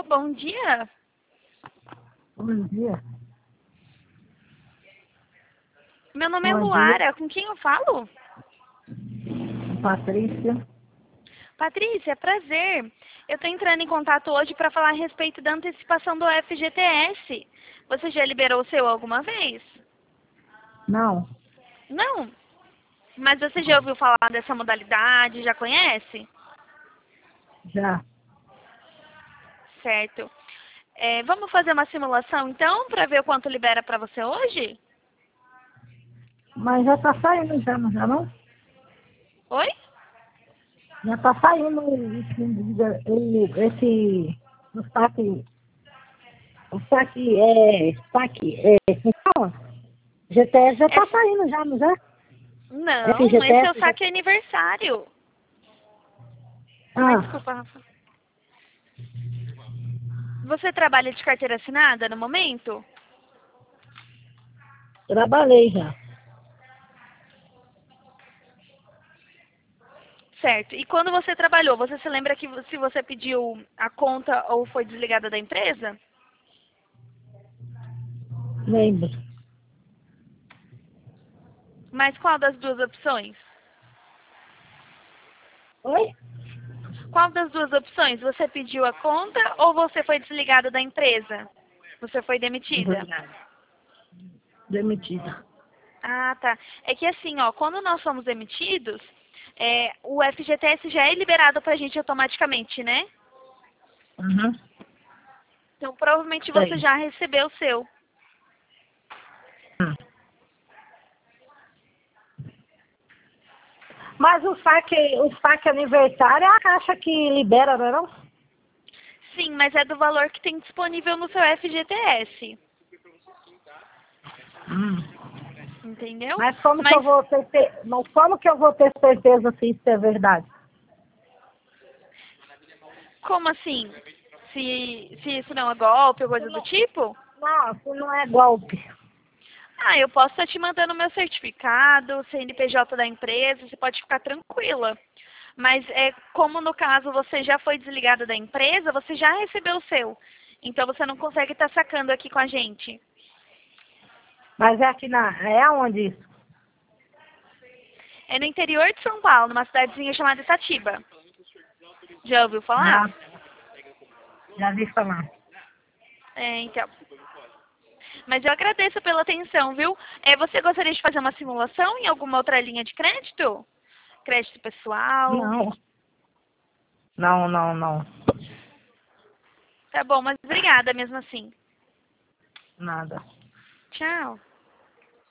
Alô, bom dia. Bom dia. Meu nome é Bom Luara. Com quem eu falo? Patrícia. Patrícia, prazer. Eu estou entrando em contato hoje para falar a respeito da antecipação do FGTS. Você já liberou o seu alguma vez? Não, Não. Mas você já ouviu falar dessa modalidade? Já conhece? já. Certo. Vamos fazer uma simulação então para ver o quanto libera para você hoje? Mas já tá saindo já, não já não? Oi? Já tá saindo como fala? GTS já tá É- saindo já, não já? Não, esse é o FGTS já. saque aniversário. Ai, Ah, desculpa, Rafa. Você trabalha de carteira assinada no momento? trabalhei já. Certo. E quando você trabalhou, você se lembra que se você pediu a conta ou foi desligada da empresa? Lembro. Mas qual das duas opções? Oi? Qual das duas opções? Você pediu a conta ou você foi desligada da empresa? Você foi demitida? Desligado. Demitida. Ah, tá. É que assim, ó, quando nós somos demitidos, o FGTS já é liberado pra gente automaticamente, né? Uhum. Então, provavelmente você Sei. já recebeu o seu. Mas o saque aniversário é a caixa que libera, não é não? Sim, mas é do valor que tem disponível no seu FGTS. Entendeu? Mas como que eu Mas vou mas como que eu vou ter certeza se isso é verdade? como assim? Se isso não é golpe ou coisa do tipo? Não, isso não é golpe. Ah, eu posso estar te mandando meu certificado, CNPJ da empresa, você pode ficar tranquila. Mas como no caso você já foi desligada da empresa, você já recebeu o seu. Então você não consegue estar sacando aqui com a gente. Mas é aqui é aonde isso? É no interior de São Paulo, numa cidadezinha chamada Itatiba. Já ouviu falar? Ah, já vi falar. Então. Mas eu agradeço pela atenção, viu? Você gostaria de fazer uma simulação em alguma outra linha de crédito? Crédito pessoal? Não. Não, não, não. Tá bom, mas obrigada mesmo assim. Nada. Tchau.